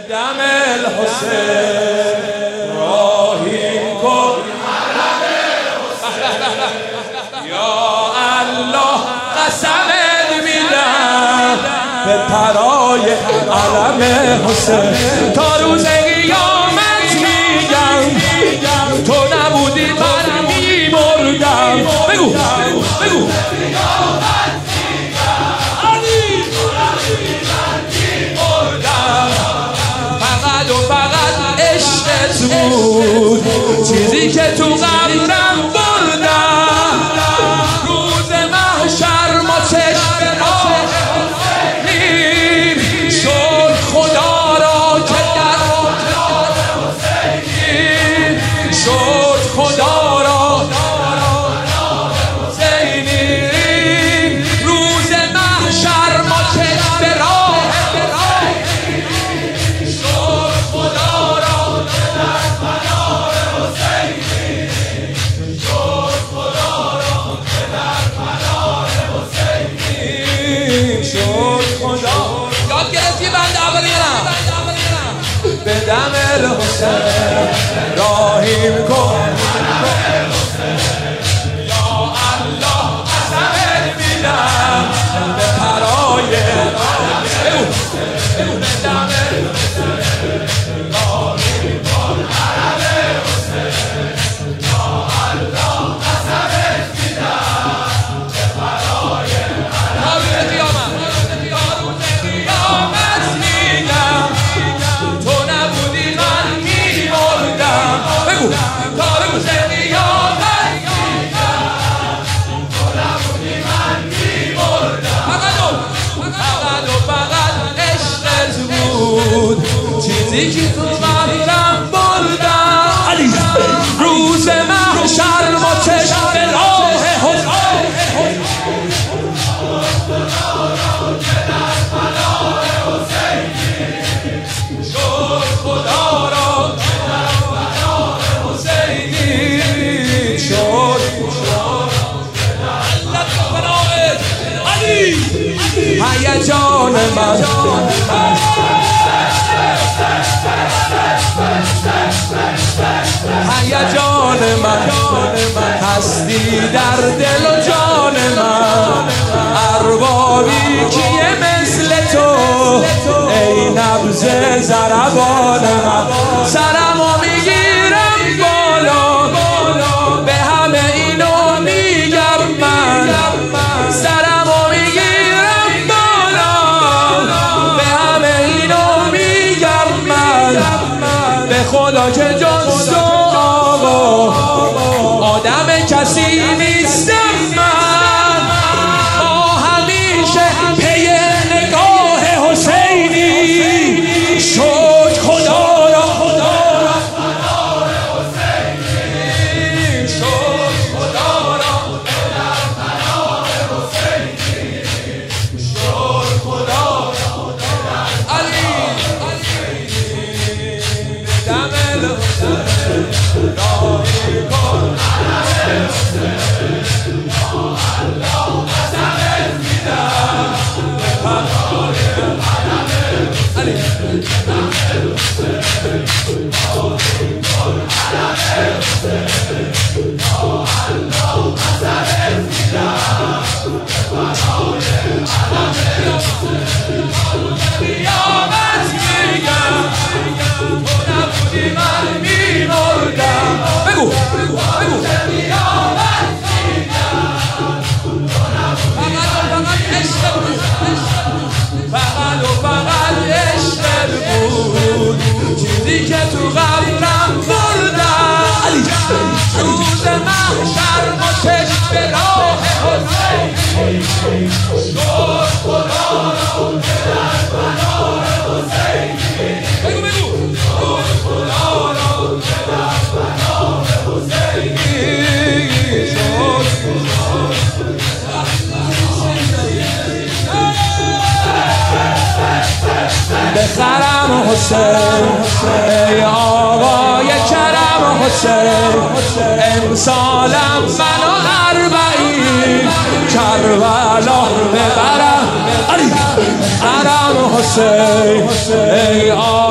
دم الحسین راهیم کن یا الله قسمت میدم به پرای علم حسین تا روز قیامت میگم تو نبودی من میمردم. بگو بگو فقط و فقط عشقت بود چیزی که تو قبرم بردم. روز محشر ما چشم راهیم شد خدا را که در شد خدا را حسینی. روز محشر ما چشم راه شد خدا را که در منار حسینی شد خدا را که در منار حسینی شد خدا. یاد گرفتی بنده اولی نه به دم الحسین راهیم کن یا الله قسمت میدم به پرای به دم الحسین راهیم کن علم حسین یا الله قسمت میدم به پرای علم قیامت میگم تو نبودی من میمردم. بگو تا روز قیامت میگم تو نبودی من میمردم. فقط و فقط عشقت بود چیزی که تو قبرم بردم. روز محشر ما چشم راه حسین شد خدا را که در منار حسینی شد خدا را که در منار علی. هیجان من هیجان من هستی در دل و جان من. اربابی کیه مثل تو ای نبض ضربان من. سرمو میگیرم بالا به همه اینو میگم من. سرمو میگیرم بالا به همه اینو میگم من. به خدا که جز تو آقا آدم کسی نیستم من. با همیشه پی نگاه حسینی شد خدا را منار حسینی شد خدا را در منار حسینی شد خدا را علی دم الحسین راهی کن علم حسین یا الله قسمت میدم به پرای علم علی دم الحسین راهی کن علم حسین یا الله قسمت میدم به پرای علم حسین. قیامت میگم تو نبودی من میمردم. بگو قیامت میگم تو نبودی فقط عشق بود فقط و فقط عشق بود چیزی که تو قبرم بردم. روز محشر ما چشم راه حسین شد خدا را که در منار حسینی. بگو شد خدا را که در منار حسینی شد بخرم حسین ای آقای کرم حسین امسالم منو اربعین کربلا ببرم علی حرم حسین ای